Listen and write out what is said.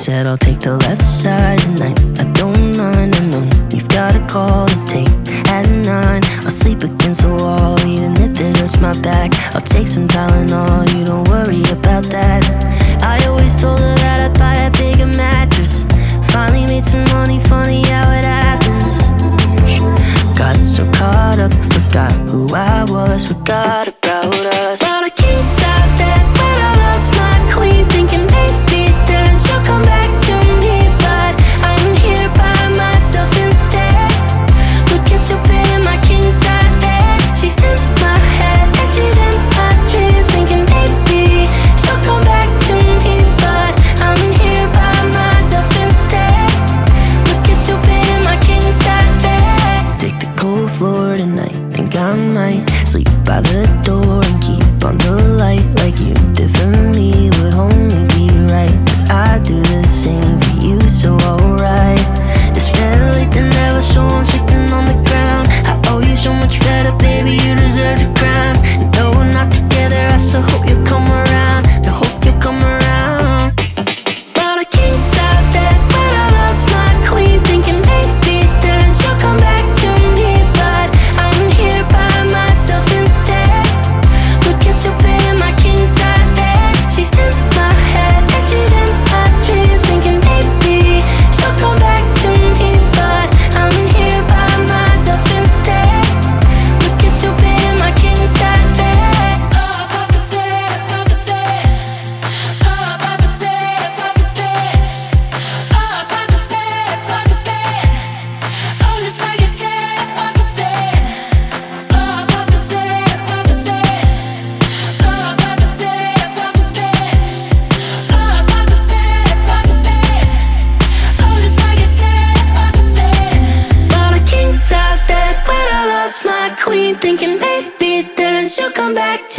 said I'll take the left side tonight. I don't mind, I know you've got a call to take at 9. I'll sleep against the wall, even if it hurts my back. I'll take some Tylenol, you don't worry about that. I always told her that I'd buy a bigger mattress. Finally made some money, funny how it happens. Got so caught up, forgot who I was, forgot about us. Bought a king-size bed when I lost my queen, thinking maybe then she'll come back to me. But I'm here by myself instead, looking stupid in my king-size bed. She's in my head and she's in my dreams, thinking maybe she'll come back to me. But I'm here by myself instead, looking stupid in my king-size bed. Take the cold floor tonight, think I might sleep by the door and keep on the light. Like you did for me would only be right, but I do the same for you, so alright. It's better late than never, so I'm sitting on the ground. I owe you so much better, baby, you deserve the crown. And though we're not together, I still hope you'll come around. I hope you'll come around. Bought a king-size bed when I lost my queen, thinking maybe then she'll come back to me. But I'm here by myself instead, looking stupid in my king-size bed. She's in my head and she's in my dreams, thinking maybe she'll come back to me. But I'm here by myself instead, looking stupid in my king-size bed. Up off the bed, off the bed. Up off the bed, off the bed. Up off the bed, off the bed. Oh, just like you said, off the bed. Up off the bed, off the bed. Up off the bed, off the bed. Up off the bed, off the bed. Oh, just like you said, off the bed. Bought a king-size bed when I lost my queen, thinking maybe then she'll come back to